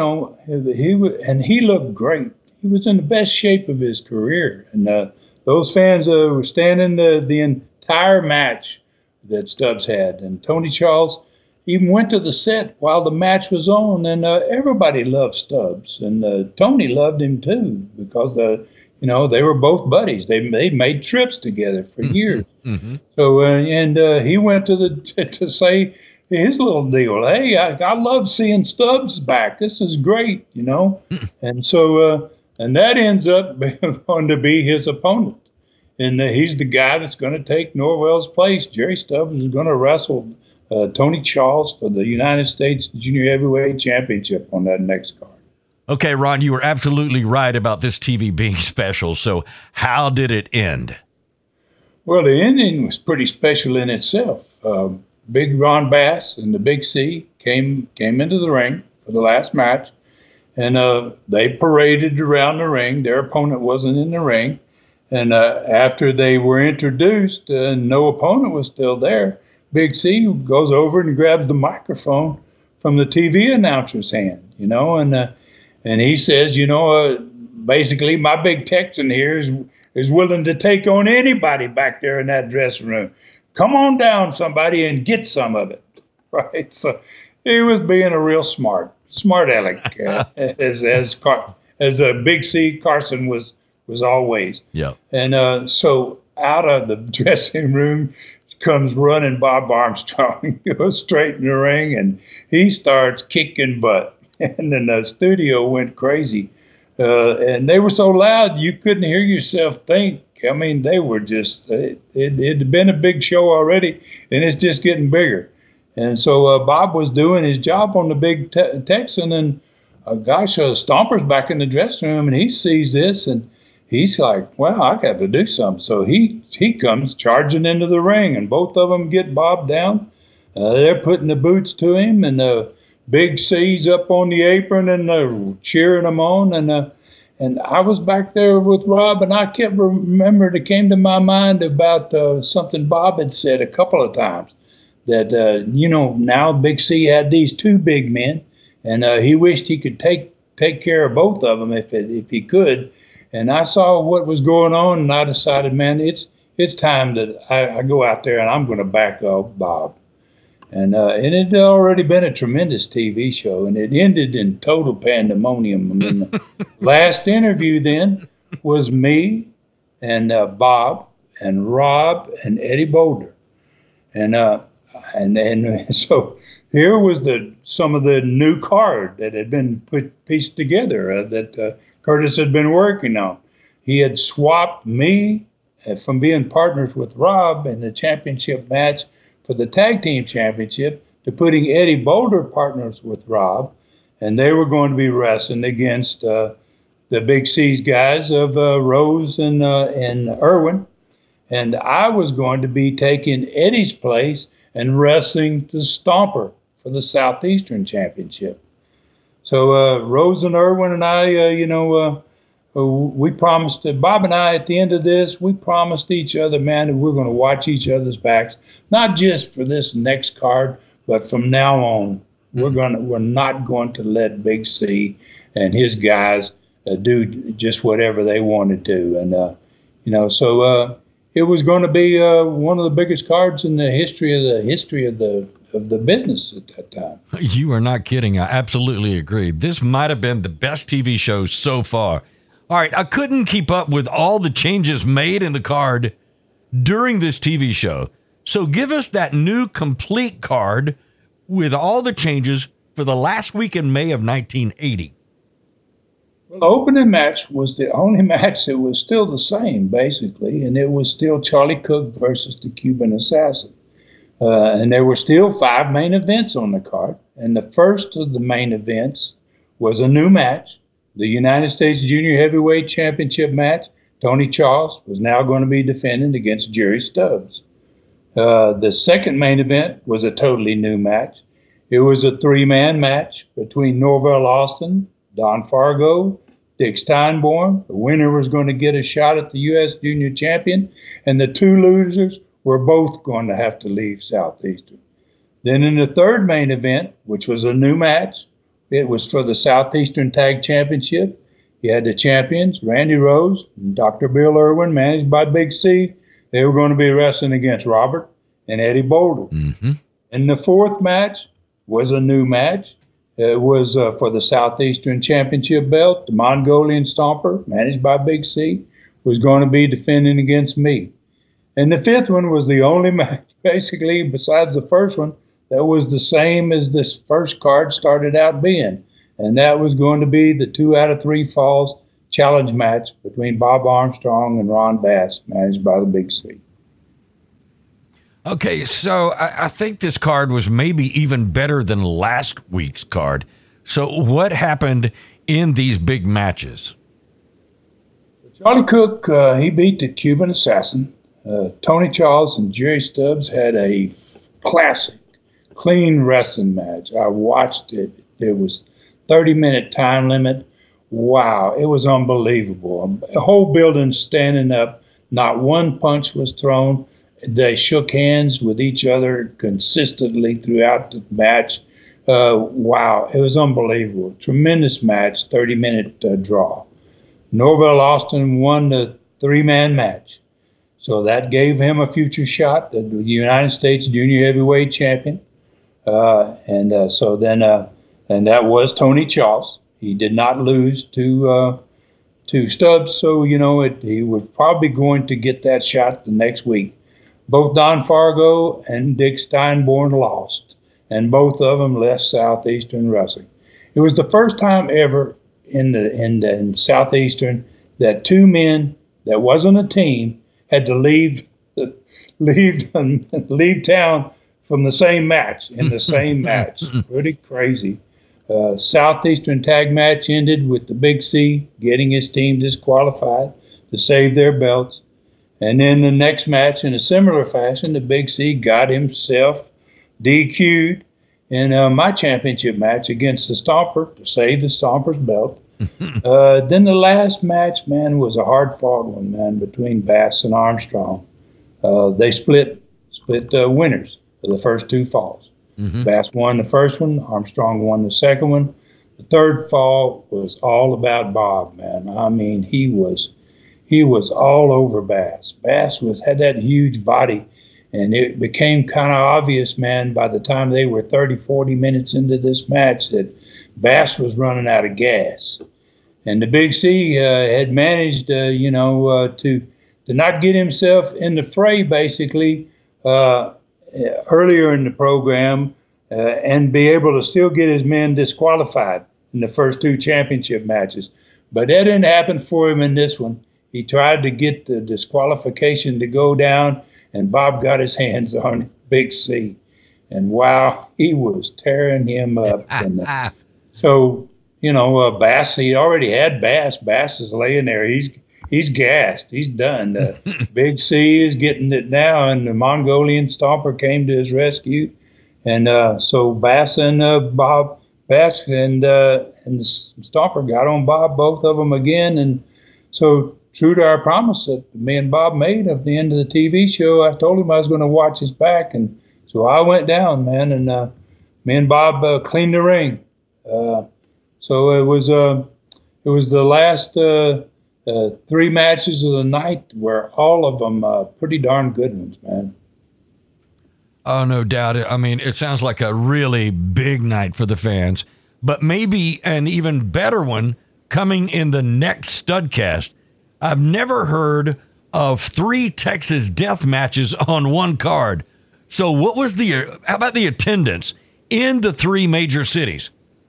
he looked great. He was in the best shape of his career. And those fans were standing the entire match that Stubbs had. And Tony Charles even went to the set while the match was on. And everybody loved Stubbs. And Tony loved him too because, they were both buddies. They made trips together for years. Mm-hmm. So, he went to say his little deal. Hey, I love seeing Stubbs back. This is great, And so, and that ends up going to be his opponent and he's the guy that's going to take Norwell's place. Jerry Stubbs is going to wrestle Tony Charles for the United States Junior Heavyweight Championship on that next card. Okay, Ron, you were absolutely right about this TV being special. So how did it end? Well, the ending was pretty special in itself. Big Ron Bass and the Big C came into the ring for the last match, and they paraded around the ring. Their opponent wasn't in the ring. And after they were introduced, no opponent was still there. Big C goes over and grabs the microphone from the TV announcer's hand, and he says, basically, my big Texan here is willing to take on anybody back there in that dressing room. Come on down, somebody, and get some of it, right? So he was being a real smart aleck, as Big C Carson was always. Yeah. And so out of the dressing room comes running Bob Armstrong, goes straight in the ring, and he starts kicking butt. And then the studio went crazy. And they were so loud you couldn't hear yourself think. I mean, they were just, it had been a big show already, and it's just getting bigger. And so Bob was doing his job on the big Texan, and Stomper's back in the dressing room, and he sees this, and he's like, well, I got to do something. So he comes charging into the ring, and both of them get Bob down. They're putting the boots to him, and Big C's up on the apron, and they're cheering him on. And I was back there with Rob, and I kept remembering, it came to my mind about something Bob had said a couple of times, that, now Big C had these two big men, and he wished he could take care of both of them if he could. And I saw what was going on, and I decided, man, it's time that I go out there and I'm going to back up Bob. And it had already been a tremendous TV show, and it ended in total pandemonium. I mean, the last interview then was me and Bob and Rob and Eddie Boulder. And so here was some of the new card that had been pieced together that Curtis had been working on. He had swapped me from being partners with Rob in the championship match for the tag team championship to putting Eddie Boulder partners with Rob, and they were going to be wrestling against the Big C's guys of Rose and Irwin, and I was going to be taking Eddie's place and wrestling the Stomper for the Southeastern Championship. So Rose and Irwin and I, we promised, Bob and I, at the end of this, we promised each other, man, that we're going to watch each other's backs, not just for this next card, but from now on, we're not going to let Big C and his guys do just whatever they wanted to. And so it was going to be one of the biggest cards in the history of the business at that time. You are not kidding. I absolutely agree. This might have been the best TV show so far. All right, I couldn't keep up with all the changes made in the card during this TV show. So give us that new complete card with all the changes for the last week in May of 1980. Well, the opening match was the only match that was still the same, basically, and it was still Charlie Cook versus the Cuban Assassin. And there were still 5 main events on the card, and the first of the main events was a new match. The United States Junior Heavyweight Championship match. Tony Charles was now going to be defending against Jerry Stubbs. The second main event was a totally new match. It was a 3-man match between Norvell Austin, Don Fargo, Dick Steinborn. The winner was going to get a shot at the U.S. Junior Champion, and the 2 losers were both going to have to leave Southeastern. Then in the third main event, which was a new match, it was for the Southeastern Tag Championship. You had the champions, Randy Rose and Dr. Bill Irwin, managed by Big C. They were going to be wrestling against Robert and Eddie Boulder. Mm-hmm. And the fourth match was a new match. It was for the Southeastern Championship belt. The Mongolian Stomper, managed by Big C, was going to be defending against me. And the fifth one was the only match, basically, besides the first one, that was the same as this first card started out being. And that was going to be the 2 out of 3 falls challenge match between Bob Armstrong and Ron Bass, managed by the Big C. Okay, so I think this card was maybe even better than last week's card. So what happened in these big matches? Charlie Cook, he beat the Cuban Assassin. Tony Charles and Jerry Stubbs had a classic, clean wrestling match. I watched it. It was 30-minute time limit. Wow, it was unbelievable. The whole building standing up. Not one punch was thrown. They shook hands with each other consistently throughout the match. Wow, it was unbelievable. Tremendous match, 30-minute draw. Norvell Austin won the 3-man match. So that gave him a future shot at the United States Junior Heavyweight Champion. And that was Tony Charles. He did not lose to Stubbs, so, he was probably going to get that shot the next week. Both Don Fargo and Dick Steinborn lost, and both of them left Southeastern Wrestling. It was the first time ever in Southeastern that two men that wasn't a team had to leave town from the same match in the same match. Pretty crazy. Southeastern tag match ended with the Big C getting his team disqualified to save their belts. And then the next match, in a similar fashion, the Big C got himself DQ'd in my championship match against the Stomper to save the Stomper's belt. Then the last match, man, was a hard-fought one, man, between Bass and Armstrong. They split winners for the first two falls. Mm-hmm. Bass won the first one. Armstrong won the second one. The third fall was all about Bob, man. I mean, he was all over Bass. Bass had that huge body, and it became kind of obvious, man, by the time they were 30, 40 minutes into this match that Bass was running out of gas. And the Big C had managed, to not get himself in the fray, basically, earlier in the program and be able to still get his men disqualified in the first two championship matches. But that didn't happen for him in this one. He tried to get the disqualification to go down, and Bob got his hands on Big C. And wow, he was tearing him up. So, Bass, he already had Bass. Bass is laying there. He's gassed. He's done. Big C is getting it now, and the Mongolian Stomper came to his rescue. And so Bass and the Stomper got on Bob, both of them again. And so, true to our promise that me and Bob made at the end of the TV show, I told him I was going to watch his back. And so I went down, man, and me and Bob cleaned the ring. So it was the last 3 matches of the night were all of them pretty darn good ones, man. Oh, no doubt. I mean, it sounds like a really big night for the fans, but maybe an even better one coming in the next Studcast. I've never heard of 3 Texas death matches on one card. So how about the attendance in the 3 major cities?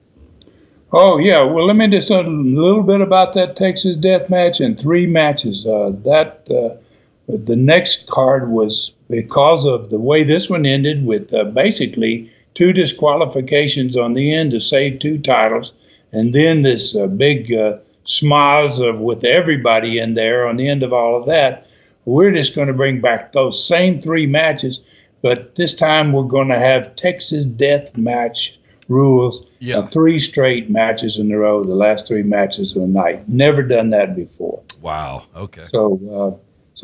Oh, yeah. Well, let me just a little bit about that Texas death match and 3 matches. The next card was, because of the way this one ended, with basically 2 disqualifications on the end to save 2 titles, and then this big schmoz with everybody in there on the end of all of that. We're just going to bring back those same 3 matches, but this time we're going to have Texas death match rules. Yeah. 3 straight matches in a row, the last 3 matches of the night. Never done that before. Wow. Okay. So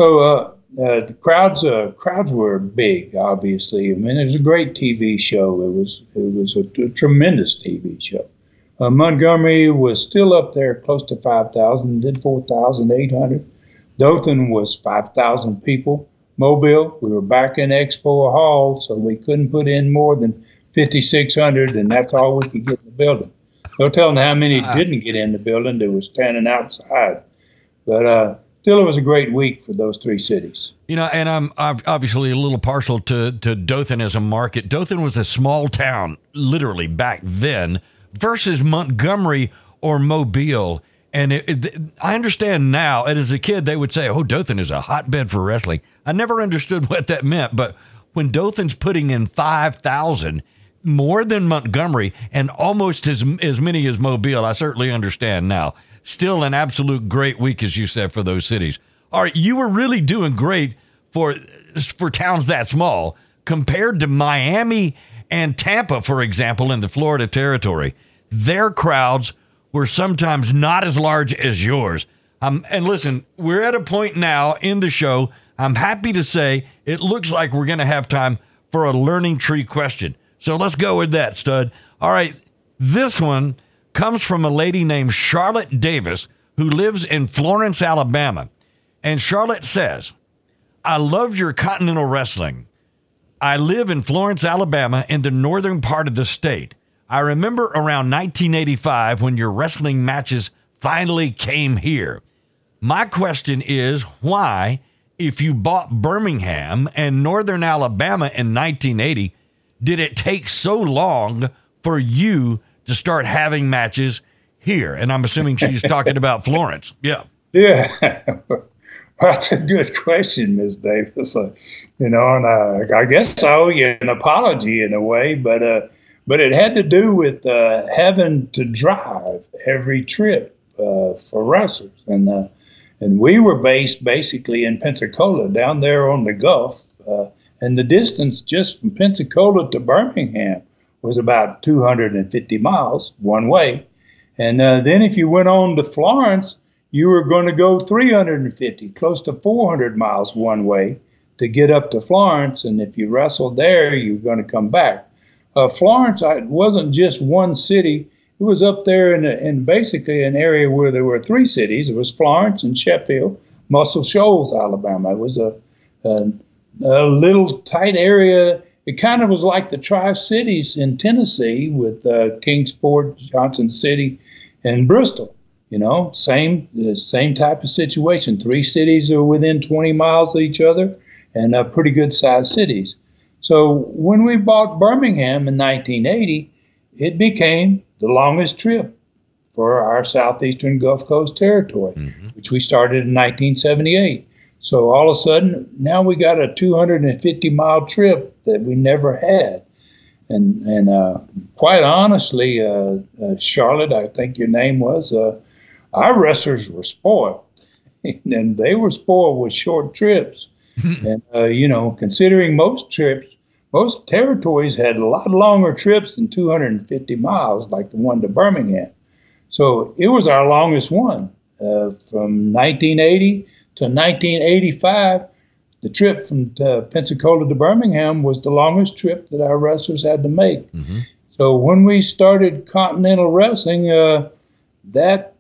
the crowds were big, obviously. I mean, it was a great TV show. It was a tremendous TV show. Montgomery was still up there close to 5,000, did 4,800. Dothan was 5,000 people. Mobile, we were back in Expo Hall, so we couldn't put in more than 5,600, and that's all we could get in the building. No telling how many didn't get in the building. They were standing outside. But still, it was a great week for those 3 cities. And I'm obviously a little partial to Dothan as a market. Dothan was a small town, literally, back then, versus Montgomery or Mobile. And I understand now, and as a kid, they would say, oh, Dothan is a hotbed for wrestling. I never understood what that meant, but when Dothan's putting in 5,000, more than Montgomery, and almost as many as Mobile, I certainly understand now. Still an absolute great week, as you said, for those cities. All right, you were really doing great for towns that small compared to Miami and Tampa, for example, in the Florida territory. Their crowds were sometimes not as large as yours. And listen, we're at a point now in the show, I'm happy to say it looks like we're going to have time for a learning tree question. So let's go with that, stud. All right, this one comes from a lady named Charlotte Davis who lives in Florence, Alabama. And Charlotte says, I loved your Continental Wrestling. I live in Florence, Alabama, in the northern part of the state. I remember around 1985 when your wrestling matches finally came here. My question is, why, if you bought Birmingham and Northern Alabama in 1980, did it take so long for you to start having matches here? And I'm assuming she's talking about Florence. Yeah. Yeah. That's a good question, Ms. Davis. And I guess I owe you an apology in a way, but it had to do with having to drive every trip for wrestlers. And we were based basically in Pensacola, down there on the Gulf. And the distance just from Pensacola to Birmingham was about 250 miles one way. And then if you went on to Florence, you were going to go 350, close to 400 miles one way to get up to Florence. And if you wrestled there, you were going to come back. Florence wasn't just one city. It was up there in basically an area where there were three cities. It was Florence and Sheffield, Muscle Shoals, Alabama. It was a little tight area. It kind of was like the Tri-Cities in Tennessee with Kingsport, Johnson City, and Bristol. Same type of situation. Three cities are within 20 miles of each other and pretty good sized cities. So when we bought Birmingham in 1980, it became the longest trip for our southeastern Gulf Coast territory, which we started in 1978. So all of a sudden, now we got a 250-mile trip that we never had. And quite honestly, Charlotte, I think your name was, our wrestlers were spoiled. And they were spoiled with short trips. And, considering most territories had a lot longer trips than 250 miles, like the one to Birmingham. So it was our longest one. From 1980 to 1985, the trip from Pensacola to Birmingham was the longest trip that our wrestlers had to make. So when we started Continental Wrestling, that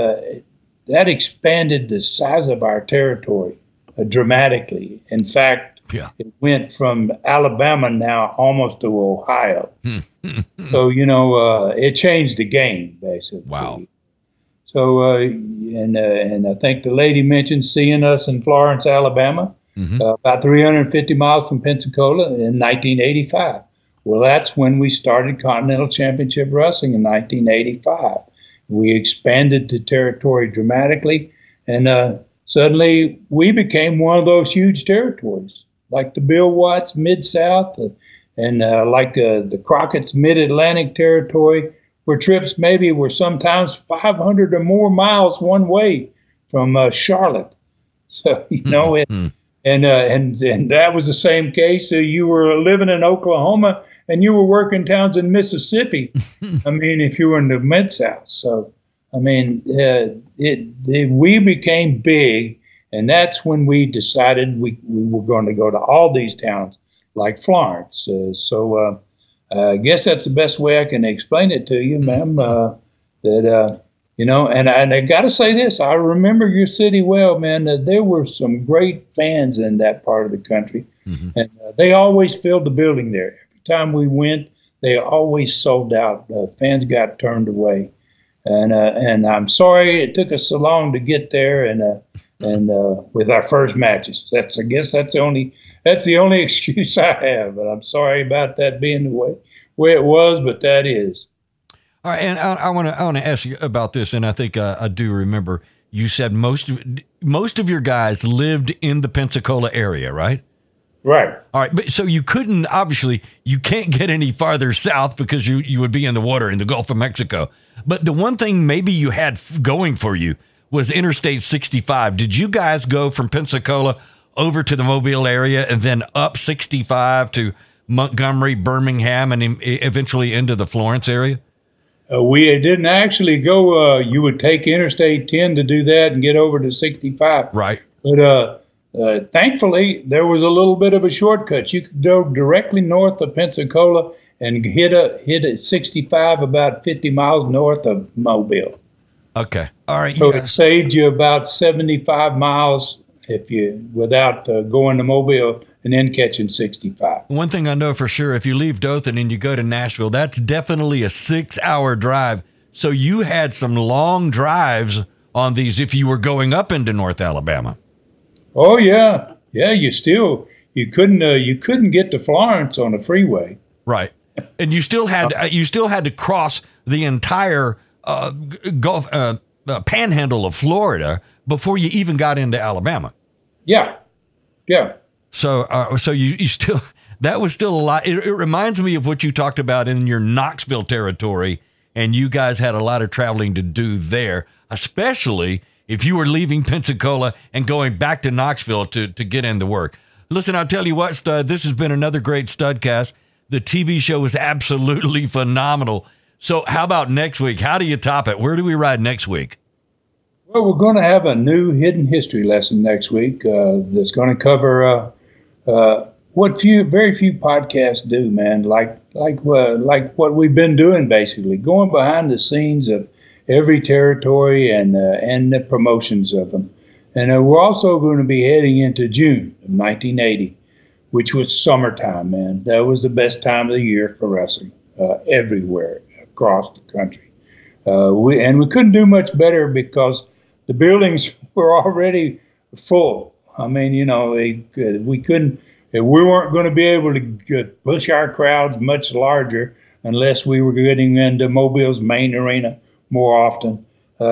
expanded the size of our territory dramatically. In fact, it went from Alabama now almost to Ohio. So, it changed the game, basically. Wow. So, and I think the lady mentioned seeing us in Florence, Alabama, about 350 miles from Pensacola in 1985. Well, that's when we started Continental Championship Wrestling in 1985. We expanded the territory dramatically, and suddenly we became one of those huge territories, like the Bill Watts Mid-South and like the Crockett's Mid-Atlantic territory, where trips maybe were sometimes 500 or more miles one way from Charlotte. So, and that was the same case. You were living in Oklahoma and you were working towns in Mississippi. If you were in the Mid-South. So, we became big, and that's when we decided we were going to go to all these towns like Florence. I guess that's the best way I can explain it to you, ma'am. And I got to say this. I remember your city well, man. There were some great fans in that part of the country, and they always filled the building there. Every time we went, they always sold out. Fans got turned away. And I'm sorry it took us so long to get there and with our first matches. I guess that's the only excuse I have. But I'm sorry about that being the way it was, but that is. All right, and I want to ask you about this, and I think I do remember you said most of your guys lived in the Pensacola area, right? Right. All right, but so you can't get any farther south because you would be in the water in the Gulf of Mexico. But the one thing maybe you had going for you was Interstate 65. Did you guys go from Pensacola over to the Mobile area and then up 65 to Montgomery, Birmingham, and eventually into the Florence area? We didn't actually go. You would take Interstate 10 to do that and get over to 65. Right. But thankfully, there was a little bit of a shortcut. You could go directly north of Pensacola and hit at 65 about 50 miles north of Mobile. Okay. All right. So it saved you about 75 miles without going to Mobile and then catching 65. One thing I know for sure, if you leave Dothan and you go to Nashville, that's definitely a 6-hour drive. So you had some long drives on these if you were going up into North Alabama. Oh yeah. Yeah, you couldn't get to Florence on the freeway. Right. And you still had to cross the entire Gulf panhandle of Florida before you even got into Alabama. Yeah. Yeah. So you still, that was still a lot. It reminds me of what you talked about in your Knoxville territory, and you guys had a lot of traveling to do there, especially if you were leaving Pensacola and going back to Knoxville to get into work. Listen, I'll tell you what, Stud, this has been another great Studcast. The TV show is absolutely phenomenal. So how about next week? How do you top it? Where do we ride next week? Well, we're going to have a new hidden history lesson next week that's going to cover what very few podcasts do, man. Like what we've been doing, basically going behind the scenes of every territory and the promotions of them. And we're also going to be heading into June of 1980, which was summertime, man. That was the best time of the year for wrestling everywhere across the country. We couldn't do much better because the buildings were already full. I mean, we couldn't. We weren't going to be able to push our crowds much larger unless we were getting into Mobile's main arena more often.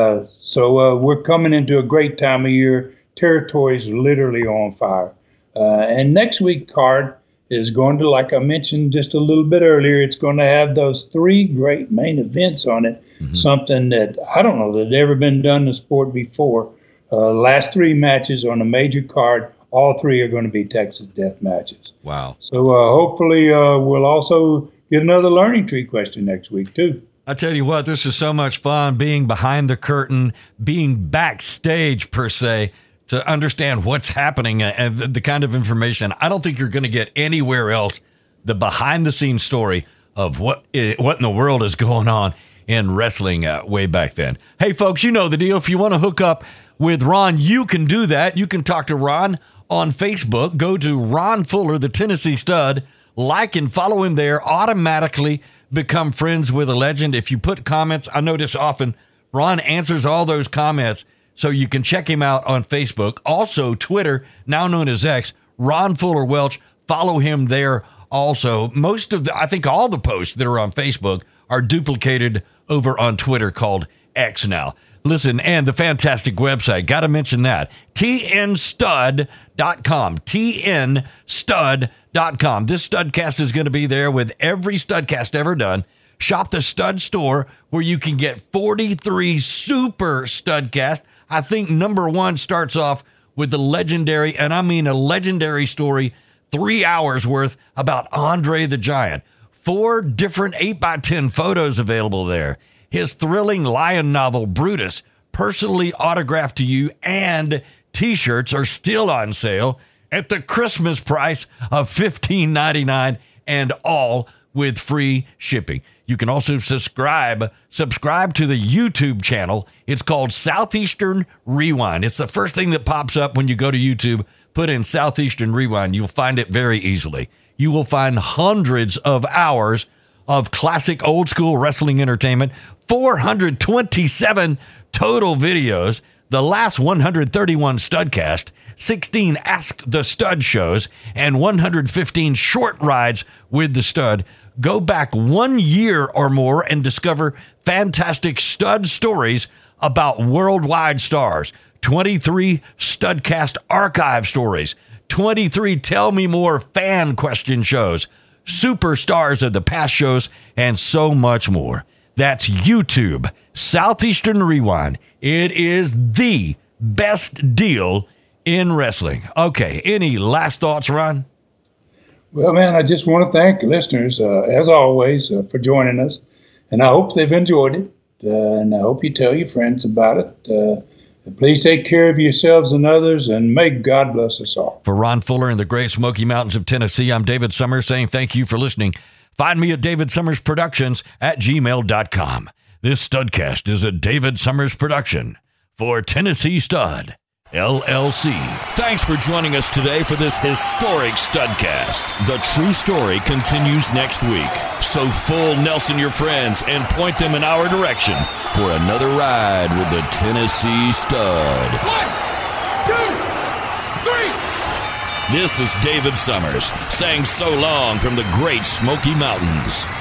So we're coming into a great time of year. Territory's literally on fire. And next week's card is going to, like I mentioned just a little bit earlier, it's going to have those 3 great main events on it. Mm-hmm. Something that I don't know that had ever been done in the sport before. Last 3 matches on a major card, all 3 are going to be Texas Death matches. Wow. So hopefully we'll also get another learning tree question next week, too. I tell you what, this is so much fun being behind the curtain, being backstage, per se, to understand what's happening and the kind of information. I don't think you're going to get anywhere else the behind-the-scenes story of what in the world is going on in wrestling way back then. Hey, folks, you know the deal. If you want to hook up with Ron, you can do that. You can talk to Ron on Facebook. Go to Ron Fuller, the Tennessee Stud. Like and follow him there. Automatically become friends with a legend. If you put comments, I notice often Ron answers all those comments, so you can check him out on Facebook. Also, Twitter, now known as X, Ron Fuller Welch. Follow him there also. I think all the posts that are on Facebook are duplicated over on Twitter, called X now. Listen, and the fantastic website, got to mention that, tnstud.com, tnstud.com. This Studcast is going to be there with every Studcast ever done. Shop the Stud Store, where you can get 43 super Studcast. I think number 1 starts off with the legendary, and I mean a legendary story, 3 hours worth, about Andre the Giant. 4 different 8x10 photos available there. His thrilling lion novel, Brutus, personally autographed to you, and T-shirts are still on sale at the Christmas price of $15.99, and all with free shipping. You can also subscribe to the YouTube channel. It's called Southeastern Rewind. It's the first thing that pops up when you go to YouTube. Put in Southeastern Rewind. You'll find it very easily. You will find hundreds of hours of classic old school wrestling entertainment, 427 total videos, the last 131 Studcast, 16 Ask the Stud shows, and 115 short rides with the Stud. Go back 1 year or more and discover fantastic stud stories about worldwide stars. 23 Studcast archive stories. 23 Tell Me More fan question shows. Superstars of the past shows, and so much more. That's YouTube, Southeastern Rewind. It is the best deal in wrestling. Okay, any last thoughts, Ron? Well, man, I just want to thank listeners, as always, for joining us. And I hope they've enjoyed it. And I hope you tell your friends about it. Please take care of yourselves and others, and may God bless us all. For Ron Fuller in the Great Smoky Mountains of Tennessee, I'm David Summers saying thank you for listening. Find me at davidsummersproductions@gmail.com. This Studcast is a David Summers production for Tennessee Stud, LLC. Thanks for joining us today for this historic Studcast. The true story continues next week. So full Nelson your friends and point them in our direction for another ride with the Tennessee Stud. 1, 2, 3. This is David Summers saying so long from the Great Smoky Mountains.